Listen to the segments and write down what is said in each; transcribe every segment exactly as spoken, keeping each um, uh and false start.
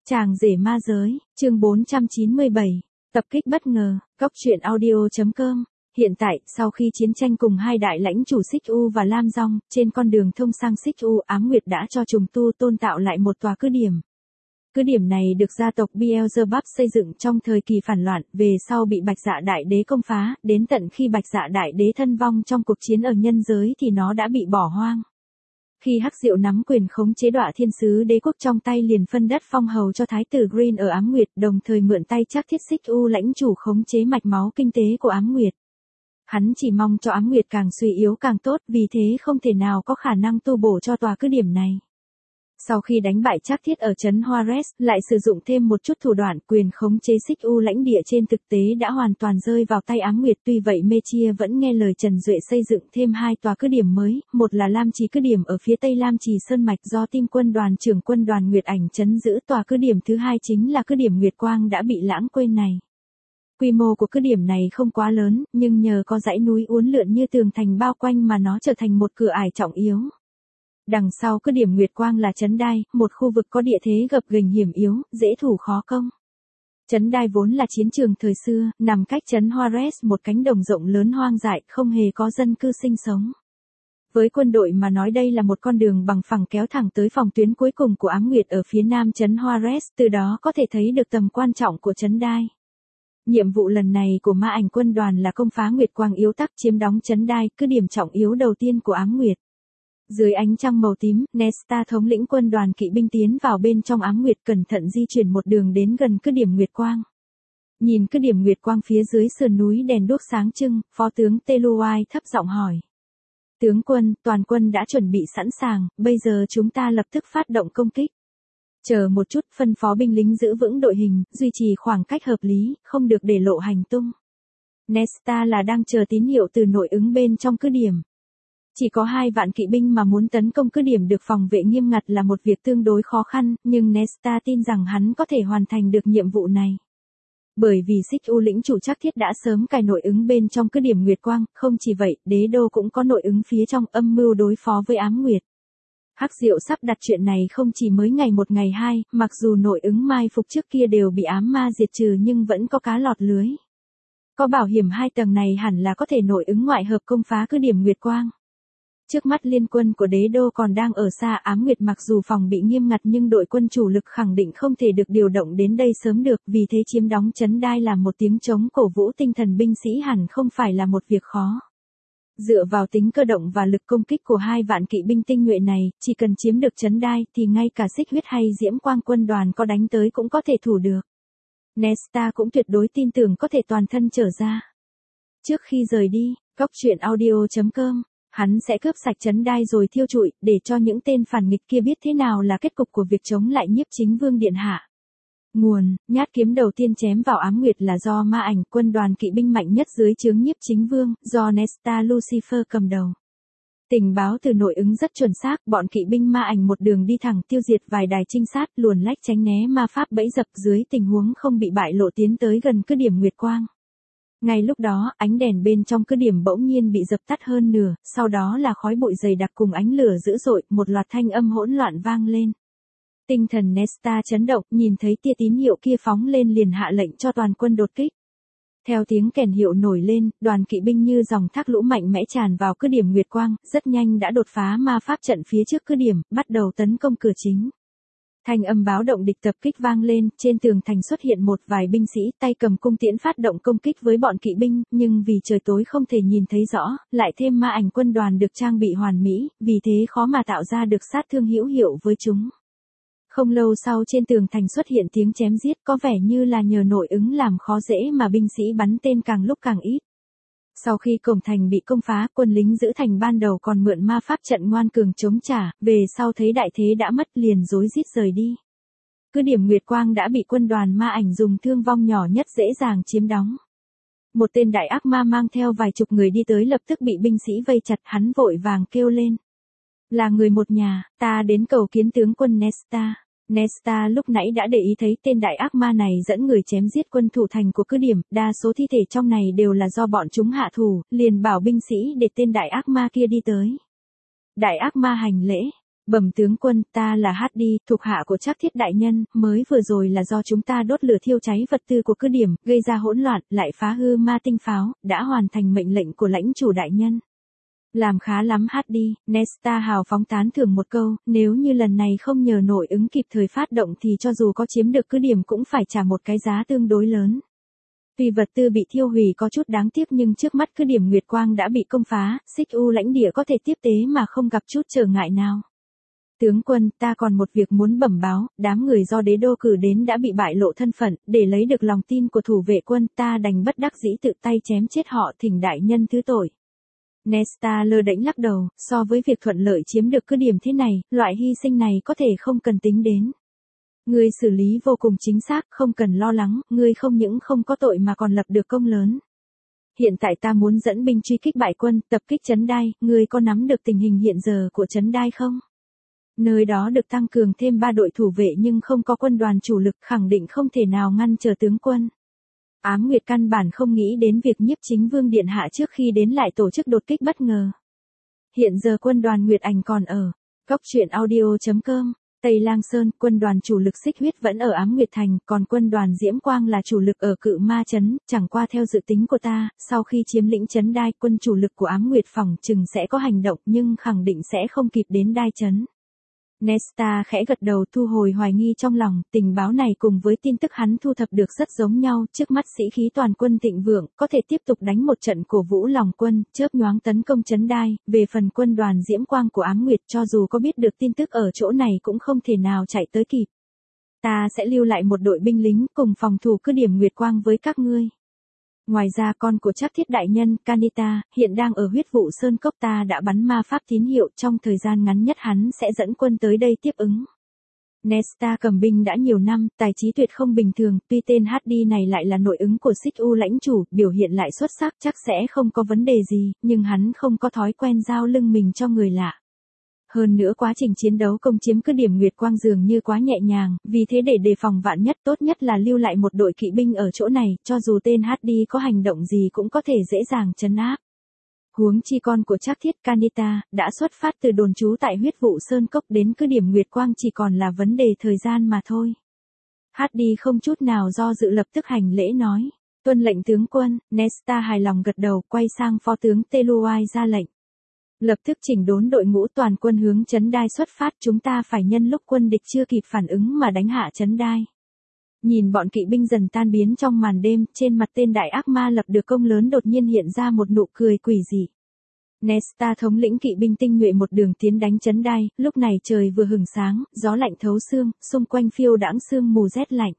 Chàng rể ma giới, chương bốn trăm chín mươi bảy, tập kích bất ngờ, góc truyện audio chấm com. Hiện tại, sau khi chiến tranh cùng hai đại lãnh chủ Xích U và Lam Dong, trên con đường thông sang Xích U, Ám Nguyệt đã cho trùng tu tôn tạo lại một tòa cứ điểm. Cứ điểm này được gia tộc Beelzebub xây dựng trong thời kỳ phản loạn, về sau bị Bạch Dạ Đại Đế công phá, đến tận khi Bạch Dạ Đại Đế thân vong trong cuộc chiến ở nhân giới thì nó đã bị bỏ hoang. Khi Hắc Diệu nắm quyền khống chế Đọa Thiên Sứ Đế quốc trong tay, liền phân đất phong hầu cho Thái tử Green ở Ám Nguyệt, đồng thời mượn tay Trác Thiết Xích U lãnh chủ khống chế mạch máu kinh tế của Ám Nguyệt. Hắn chỉ mong cho Ám Nguyệt càng suy yếu càng tốt, vì thế không thể nào có khả năng tu bổ cho tòa cứ điểm này. Sau khi đánh bại Trác Thiết ở trấn Juarez, lại sử dụng thêm một chút thủ đoạn, quyền khống chế Xích U lãnh địa trên thực tế đã hoàn toàn rơi vào tay Ám Nguyệt. Tuy vậy Mechia vẫn nghe lời Trần Duệ xây dựng thêm hai tòa cứ điểm mới, một là Lam Trì cứ điểm ở phía tây Lam Trì Sơn Mạch do Tinh quân đoàn trưởng quân đoàn Nguyệt Ảnh trấn giữ, tòa cứ điểm thứ hai chính là cứ điểm Nguyệt Quang đã bị lãng quên này. Quy mô của cứ điểm này không quá lớn, nhưng nhờ có dãy núi uốn lượn như tường thành bao quanh mà nó trở thành một cửa ải trọng yếu. Đằng sau cứ điểm Nguyệt Quang là Trấn Đai, một khu vực có địa thế gập ghềnh hiểm yếu, dễ thủ khó công. Trấn Đai vốn là chiến trường thời xưa, nằm cách trấn Juarez một cánh đồng rộng lớn hoang dại, không hề có dân cư sinh sống. Với quân đội mà nói, đây là một con đường bằng phẳng kéo thẳng tới phòng tuyến cuối cùng của Ám Nguyệt ở phía nam trấn Juarez, từ đó có thể thấy được tầm quan trọng của Trấn Đai. Nhiệm vụ lần này của Ma Ảnh quân đoàn là công phá Nguyệt Quang yếu tắc, chiếm đóng Trấn Đai, cứ điểm trọng yếu đầu tiên của Ám Nguyệt. Dưới ánh trăng màu tím, Nesta thống lĩnh quân đoàn kỵ binh tiến vào bên trong Ám Nguyệt, cẩn thận di chuyển một đường đến gần cứ điểm Nguyệt Quang. Nhìn cứ điểm Nguyệt Quang phía dưới sườn núi đèn đuốc sáng trưng, Phó tướng Teluai thấp giọng hỏi. Tướng quân, toàn quân đã chuẩn bị sẵn sàng, bây giờ chúng ta lập tức phát động công kích. Chờ một chút, phân phó binh lính giữ vững đội hình, duy trì khoảng cách hợp lý, không được để lộ hành tung. Nesta là đang chờ tín hiệu từ nội ứng bên trong cứ điểm. Chỉ có hai vạn kỵ binh mà muốn tấn công cứ điểm được phòng vệ nghiêm ngặt là một việc tương đối khó khăn, nhưng Nesta tin rằng hắn có thể hoàn thành được nhiệm vụ này. Bởi vì Xích U lĩnh chủ Trác Thiết đã sớm cài nội ứng bên trong cứ điểm Nguyệt Quang, không chỉ vậy, Đế Đô cũng có nội ứng phía trong, âm mưu đối phó với Ám Nguyệt. Hắc Diệu sắp đặt chuyện này không chỉ mới ngày một ngày hai, mặc dù nội ứng mai phục trước kia đều bị ám ma diệt trừ nhưng vẫn có cá lọt lưới. Có bảo hiểm hai tầng này hẳn là có thể nội ứng ngoại hợp công phá cứ điểm Nguyệt Quang. Trước mắt liên quân của Đế Đô còn đang ở xa Ám Nguyệt, mặc dù phòng bị nghiêm ngặt nhưng đội quân chủ lực khẳng định không thể được điều động đến đây sớm được, vì thế chiếm đóng Trấn Đai là một tiếng trống cổ vũ tinh thần binh sĩ hẳn không phải là một việc khó. Dựa vào tính cơ động và lực công kích của hai vạn kỵ binh tinh nhuệ này, chỉ cần chiếm được Trấn Đai thì ngay cả Xích Huyết hay Diễm Quang quân đoàn có đánh tới cũng có thể thủ được. Nesta cũng tuyệt đối tin tưởng có thể toàn thân trở ra. Trước khi rời đi, góc truyện audio chấm com, hắn sẽ cướp sạch Trấn Đai rồi thiêu trụi, để cho những tên phản nghịch kia biết thế nào là kết cục của việc chống lại Nhiếp Chính Vương điện hạ. Nguồn, nhát kiếm đầu tiên chém vào Ám Nguyệt là do Ma Ảnh, quân đoàn kỵ binh mạnh nhất dưới trướng Nhiếp Chính Vương, do Nesta Lucifer cầm đầu. Tình báo từ nội ứng rất chuẩn xác, bọn kỵ binh Ma Ảnh một đường đi thẳng tiêu diệt vài đài trinh sát, luồn lách tránh né ma pháp bẫy dập, dưới tình huống không bị bại lộ tiến tới gần cứ điểm Nguyệt Quang. Ngay lúc đó, ánh đèn bên trong cứ điểm bỗng nhiên bị dập tắt hơn nửa, sau đó là khói bụi dày đặc cùng ánh lửa dữ dội, một loạt thanh âm hỗn loạn vang lên. Tinh thần Nesta chấn động, nhìn thấy tia tín hiệu kia phóng lên liền hạ lệnh cho toàn quân đột kích. Theo tiếng kèn hiệu nổi lên, đoàn kỵ binh như dòng thác lũ mạnh mẽ tràn vào cứ điểm Nguyệt Quang, rất nhanh đã đột phá ma pháp trận phía trước cứ điểm, bắt đầu tấn công cửa chính. Thanh âm báo động địch tập kích vang lên, trên tường thành xuất hiện một vài binh sĩ tay cầm cung tiễn phát động công kích với bọn kỵ binh, nhưng vì trời tối không thể nhìn thấy rõ, lại thêm Ma Ảnh quân đoàn được trang bị hoàn mỹ, vì thế khó mà tạo ra được sát thương hữu hiệu với chúng. Không lâu sau trên tường thành xuất hiện tiếng chém giết, có vẻ như là nhờ nội ứng làm khó dễ mà binh sĩ bắn tên càng lúc càng ít. Sau khi cổng thành bị công phá, quân lính giữ thành ban đầu còn mượn ma pháp trận ngoan cường chống trả, về sau thấy đại thế đã mất liền rối rít rời đi. Cứ điểm Nguyệt Quang đã bị quân đoàn Ma Ảnh dùng thương vong nhỏ nhất dễ dàng chiếm đóng. Một tên đại ác ma mang theo vài chục người đi tới lập tức bị binh sĩ vây chặt, hắn vội vàng kêu lên. Là người một nhà, ta đến cầu kiến tướng quân Nesta. Nesta lúc nãy đã để ý thấy tên đại ác ma này dẫn người chém giết quân thủ thành của cứ điểm, đa số thi thể trong này đều là do bọn chúng hạ thủ, liền bảo binh sĩ để tên đại ác ma kia đi tới. Đại ác ma hành lễ, Bẩm tướng quân, ta là Hardy, thuộc hạ của Trác Thiết đại nhân, mới vừa rồi là do chúng ta đốt lửa thiêu cháy vật tư của cứ điểm, gây ra hỗn loạn, lại phá hư ma tinh pháo, đã hoàn thành mệnh lệnh của lãnh chủ đại nhân. Làm khá lắm Hardy, Nesta hào phóng tán thưởng một câu, nếu như lần này không nhờ nội ứng kịp thời phát động thì cho dù có chiếm được cứ điểm cũng phải trả một cái giá tương đối lớn. Tuy vật tư bị thiêu hủy có chút đáng tiếc nhưng trước mắt cứ điểm Nguyệt Quang đã bị công phá, Xích U lãnh địa có thể tiếp tế mà không gặp chút trở ngại nào. Tướng quân, ta còn một việc muốn bẩm báo, đám người do đế đô cử đến đã bị bại lộ thân phận, để lấy được lòng tin của thủ vệ quân, ta đành bất đắc dĩ tự tay chém chết họ, thỉnh đại nhân thứ tội. Nesta lơ đễnh lắc đầu, so với việc thuận lợi chiếm được cứ điểm thế này, loại hy sinh này có thể không cần tính đến. Ngươi xử lý vô cùng chính xác, không cần lo lắng, ngươi không những không có tội mà còn lập được công lớn. Hiện tại ta muốn dẫn binh truy kích bại quân, tập kích Trấn Đai, ngươi có nắm được tình hình hiện giờ của Trấn Đai không? Nơi đó được tăng cường thêm ba đội thủ vệ nhưng không có quân đoàn chủ lực, khẳng định không thể nào ngăn trở tướng quân. Ám Nguyệt căn bản không nghĩ đến việc Nhiếp Chính Vương điện hạ trước khi đến lại tổ chức đột kích bất ngờ. Hiện giờ quân đoàn Nguyệt Ảnh còn ở Cốc truyện audio chấm com, Tây Lang Sơn, quân đoàn chủ lực Xích Huyết vẫn ở Ám Nguyệt Thành, còn quân đoàn Diễm Quang là chủ lực ở Cự Ma Trấn, chẳng qua theo dự tính của ta, sau khi chiếm lĩnh Trấn Đai, quân chủ lực của Ám Nguyệt phòng chừng sẽ có hành động nhưng khẳng định sẽ không kịp đến Đai Trấn. Nesta khẽ gật đầu thu hồi hoài nghi trong lòng, tình báo này cùng với tin tức hắn thu thập được rất giống nhau, trước mắt sĩ khí toàn quân thịnh vượng, có thể tiếp tục đánh một trận cổ vũ lòng quân, chớp nhoáng tấn công Trấn Đai, về phần quân đoàn Diễm Quang của Ám Nguyệt cho dù có biết được tin tức ở chỗ này cũng không thể nào chạy tới kịp. Ta sẽ lưu lại một đội binh lính cùng phòng thủ cứ điểm Nguyệt Quang với các ngươi. Ngoài ra con của Trác Thiết đại nhân, Kanita, hiện đang ở huyết vụ Sơn Cốc, ta đã bắn ma pháp tín hiệu, trong thời gian ngắn nhất hắn sẽ dẫn quân tới đây tiếp ứng. Nesta cầm binh đã nhiều năm, tài trí tuyệt không bình thường, tuy tên Hardy này lại là nội ứng của Xích U lãnh chủ, biểu hiện lại xuất sắc chắc sẽ không có vấn đề gì, nhưng hắn không có thói quen giao lưng mình cho người lạ. Hơn nữa quá trình chiến đấu công chiếm cứ điểm Nguyệt Quang dường như quá nhẹ nhàng, vì thế để đề phòng vạn nhất tốt nhất là lưu lại một đội kỵ binh ở chỗ này, cho dù tên Hardy có hành động gì cũng có thể dễ dàng trấn áp. Huống chi con của Trác Thiết, Kanita, đã xuất phát từ đồn trú tại huyết vụ Sơn Cốc đến cứ điểm Nguyệt Quang chỉ còn là vấn đề thời gian mà thôi. Hardy không chút nào do dự lập tức hành lễ nói, tuân lệnh tướng quân. Nesta hài lòng gật đầu, quay sang phó tướng Teluai ra lệnh. Lập tức chỉnh đốn đội ngũ toàn quân hướng Trấn Đai xuất phát, chúng ta phải nhân lúc quân địch chưa kịp phản ứng mà đánh hạ Trấn Đai. Nhìn bọn kỵ binh dần tan biến trong màn đêm, trên mặt tên đại ác ma lập được công lớn đột nhiên hiện ra một nụ cười quỷ dị. Nesta thống lĩnh kỵ binh tinh nhuệ một đường tiến đánh Trấn Đai, lúc này trời vừa hừng sáng, gió lạnh thấu xương, xung quanh phiêu đãng sương mù rét lạnh.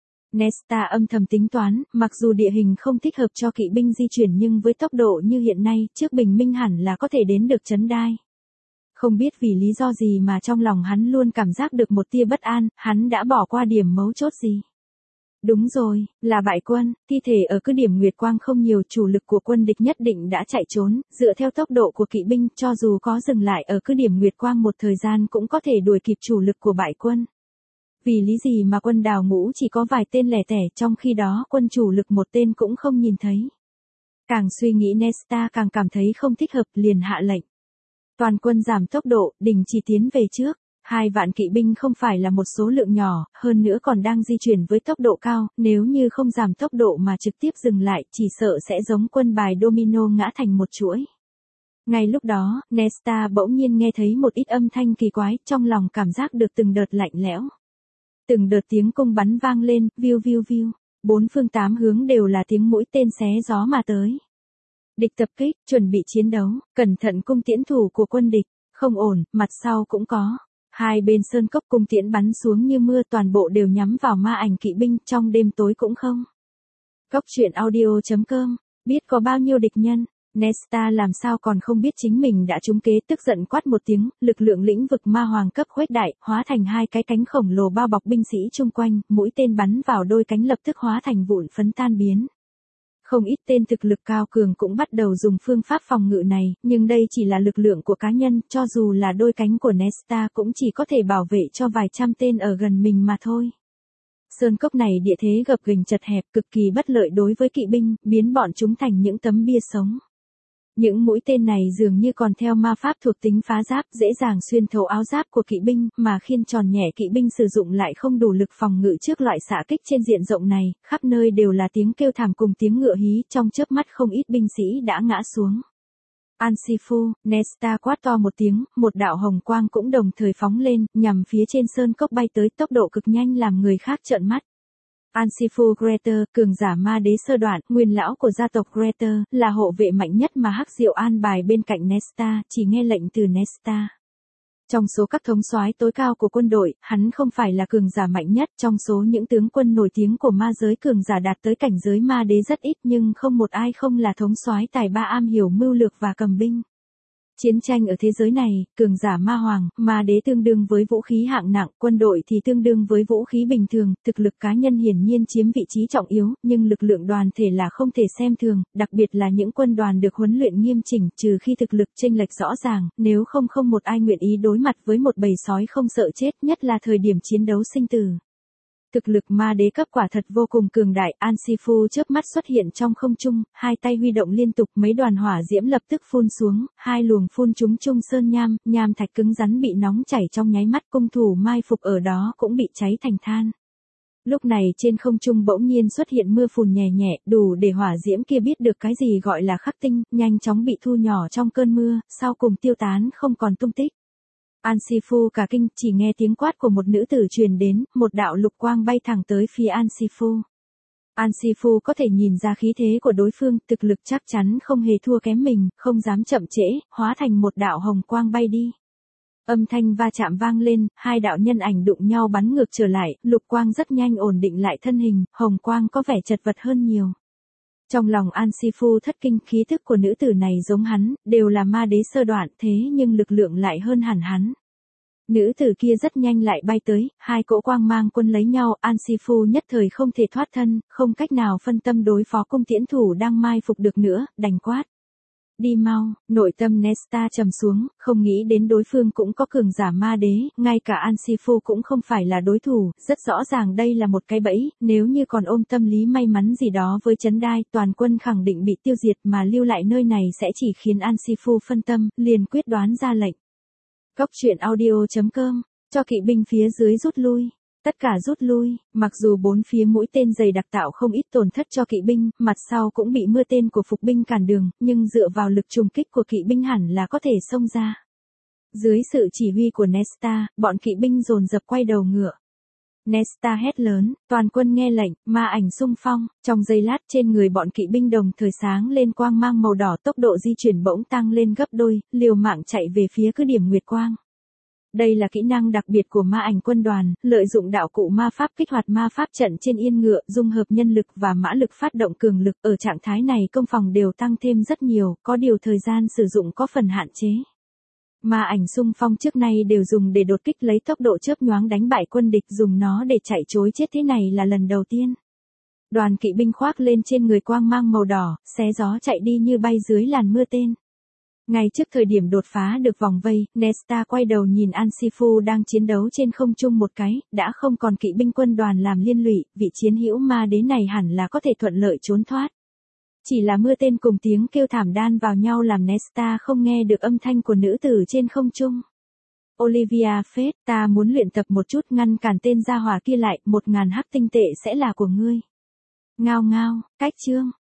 Nesta âm thầm tính toán, mặc dù địa hình không thích hợp cho kỵ binh di chuyển nhưng với tốc độ như hiện nay, trước bình minh hẳn là có thể đến được Trấn Đai. Không biết vì lý do gì mà trong lòng hắn luôn cảm giác được một tia bất an, hắn đã bỏ qua điểm mấu chốt gì. Đúng rồi, là bại quân, thi thể ở cứ điểm Nguyệt Quang không nhiều, chủ lực của quân địch nhất định đã chạy trốn, dựa theo tốc độ của kỵ binh, cho dù có dừng lại ở cứ điểm Nguyệt Quang một thời gian cũng có thể đuổi kịp chủ lực của bại quân. Vì lý gì mà quân đào ngũ chỉ có vài tên lẻ tẻ, trong khi đó quân chủ lực một tên cũng không nhìn thấy. Càng suy nghĩ Nesta càng cảm thấy không thích hợp, liền hạ lệnh. Toàn quân giảm tốc độ, đình chỉ tiến về trước. Hai vạn kỵ binh không phải là một số lượng nhỏ, hơn nữa còn đang di chuyển với tốc độ cao, nếu như không giảm tốc độ mà trực tiếp dừng lại, chỉ sợ sẽ giống quân bài domino ngã thành một chuỗi. Ngay lúc đó, Nesta bỗng nhiên nghe thấy một ít âm thanh kỳ quái, trong lòng cảm giác được từng đợt lạnh lẽo. Từng đợt tiếng cung bắn vang lên, viu viu viu, bốn phương tám hướng đều là tiếng mũi tên xé gió mà tới. Địch tập kích, chuẩn bị chiến đấu, cẩn thận cung tiễn thủ của quân địch, không ổn, mặt sau cũng có. Hai bên sơn cốc cung tiễn bắn xuống như mưa, toàn bộ đều nhắm vào ma ảnh kỵ binh, trong đêm tối cũng không. Cốc truyện audio chấm com, biết có bao nhiêu địch nhân, Nesta làm sao còn không biết chính mình đã trúng kế, tức giận quát một tiếng, lực lượng lĩnh vực ma hoàng cấp khuếch đại, hóa thành hai cái cánh khổng lồ bao bọc binh sĩ chung quanh, mũi tên bắn vào đôi cánh lập tức hóa thành vụn phấn tan biến. Không ít tên thực lực cao cường cũng bắt đầu dùng phương pháp phòng ngự này, nhưng đây chỉ là lực lượng của cá nhân, cho dù là đôi cánh của Nesta cũng chỉ có thể bảo vệ cho vài trăm tên ở gần mình mà thôi. Sơn cốc này địa thế gập ghềnh chật hẹp, cực kỳ bất lợi đối với kỵ binh, biến bọn chúng thành những tấm bia sống. Những mũi tên này dường như còn theo ma pháp thuộc tính phá giáp, dễ dàng xuyên thấu áo giáp của kỵ binh, mà khiên tròn nhẹ kỵ binh sử dụng lại không đủ lực phòng ngự trước loại xạ kích trên diện rộng này, khắp nơi đều là tiếng kêu thảm cùng tiếng ngựa hí, trong chớp mắt không ít binh sĩ đã ngã xuống. Ansifu, Nesta quát to một tiếng, một đạo hồng quang cũng đồng thời phóng lên, nhằm phía trên sơn cốc bay tới, tốc độ cực nhanh làm người khác trợn mắt. Ansifu Greater, cường giả ma đế sơ đoạn, nguyên lão của gia tộc Greater, là hộ vệ mạnh nhất mà Hắc Diệu an bài bên cạnh Nesta, chỉ nghe lệnh từ Nesta. Trong số các thống soái tối cao của quân đội, hắn không phải là cường giả mạnh nhất, trong số những tướng quân nổi tiếng của ma giới cường giả đạt tới cảnh giới ma đế rất ít, nhưng không một ai không là thống soái tài ba am hiểu mưu lược và cầm binh. Chiến tranh ở thế giới này, cường giả ma hoàng, ma đế tương đương với vũ khí hạng nặng, quân đội thì tương đương với vũ khí bình thường, thực lực cá nhân hiển nhiên chiếm vị trí trọng yếu, nhưng lực lượng đoàn thể là không thể xem thường, đặc biệt là những quân đoàn được huấn luyện nghiêm chỉnh, trừ khi thực lực chênh lệch rõ ràng, nếu không không một ai nguyện ý đối mặt với một bầy sói không sợ chết, nhất là thời điểm chiến đấu sinh tử. Thực lực ma đế cấp quả thật vô cùng cường đại, Ansifu chớp mắt xuất hiện trong không trung, hai tay huy động liên tục, mấy đoàn hỏa diễm lập tức phun xuống, hai luồng phun trúng trung sơn nham, nham thạch cứng rắn bị nóng chảy trong nháy mắt, cung thủ mai phục ở đó cũng bị cháy thành than. Lúc này trên không trung bỗng nhiên xuất hiện mưa phùn nhẹ nhẹ, đủ để hỏa diễm kia biết được cái gì gọi là khắc tinh, nhanh chóng bị thu nhỏ trong cơn mưa, sau cùng tiêu tán không còn tung tích. Ansifu cả kinh, chỉ nghe tiếng quát của một nữ tử truyền đến, một đạo lục quang bay thẳng tới phía Ansifu. Ansifu có thể nhìn ra khí thế của đối phương, thực lực chắc chắn không hề thua kém mình, không dám chậm trễ, hóa thành một đạo hồng quang bay đi. Âm thanh va chạm vang lên, hai đạo nhân ảnh đụng nhau bắn ngược trở lại, lục quang rất nhanh ổn định lại thân hình, hồng quang có vẻ chật vật hơn nhiều. Trong lòng Ansifu thất kinh, khí thức của nữ tử này giống hắn, đều là ma đế sơ đoạn, thế nhưng lực lượng lại hơn hẳn hắn. Nữ tử kia rất nhanh lại bay tới, hai cỗ quang mang quân lấy nhau, Ansifu nhất thời không thể thoát thân, không cách nào phân tâm đối phó cung tiễn thủ đang mai phục được nữa, đành quát. Đi mau, nội tâm Nesta trầm xuống, không nghĩ đến đối phương cũng có cường giả ma đế, ngay cả Ansifu cũng không phải là đối thủ, rất rõ ràng đây là một cái bẫy, nếu như còn ôm tâm lý may mắn gì đó với Trấn Đai, toàn quân khẳng định bị tiêu diệt mà lưu lại nơi này sẽ chỉ khiến Ansifu phân tâm, liền quyết đoán ra lệnh. Góc truyện audio chấm com, cho kỵ binh phía dưới rút lui. Tất cả rút lui, mặc dù bốn phía mũi tên dày đặc tạo không ít tổn thất cho kỵ binh, mặt sau cũng bị mưa tên của phục binh cản đường, nhưng dựa vào lực trùng kích của kỵ binh hẳn là có thể xông ra. Dưới sự chỉ huy của Nesta, bọn kỵ binh dồn dập quay đầu ngựa. Nesta hét lớn, toàn quân nghe lệnh, ma ảnh xung phong, trong giây lát trên người bọn kỵ binh đồng thời sáng lên quang mang màu đỏ, tốc độ di chuyển bỗng tăng lên gấp đôi, liều mạng chạy về phía cứ điểm nguyệt quang. Đây là kỹ năng đặc biệt của ma ảnh quân đoàn, lợi dụng đạo cụ ma pháp kích hoạt ma pháp trận trên yên ngựa, dung hợp nhân lực và mã lực phát động cường lực, ở trạng thái này công phòng đều tăng thêm rất nhiều, có điều thời gian sử dụng có phần hạn chế. Ma ảnh xung phong trước nay đều dùng để đột kích lấy tốc độ chớp nhoáng đánh bại quân địch, dùng nó để chạy trối chết thế này là lần đầu tiên. Đoàn kỵ binh khoác lên trên người quang mang màu đỏ, xé gió chạy đi như bay dưới làn mưa tên. Ngay trước thời điểm đột phá được vòng vây, Nesta quay đầu nhìn Ansifu đang chiến đấu trên không trung một cái, đã không còn kỵ binh quân đoàn làm liên lụy, vị chiến hữu ma đế này hẳn là có thể thuận lợi trốn thoát. Chỉ là mưa tên cùng tiếng kêu thảm đan vào nhau làm Nesta không nghe được âm thanh của nữ tử trên không trung. Olivia Fate, ta muốn luyện tập một chút ngăn cản tên gia hỏa kia lại, một ngàn hắc tinh tệ sẽ là của ngươi. Ngao ngao, cách chương.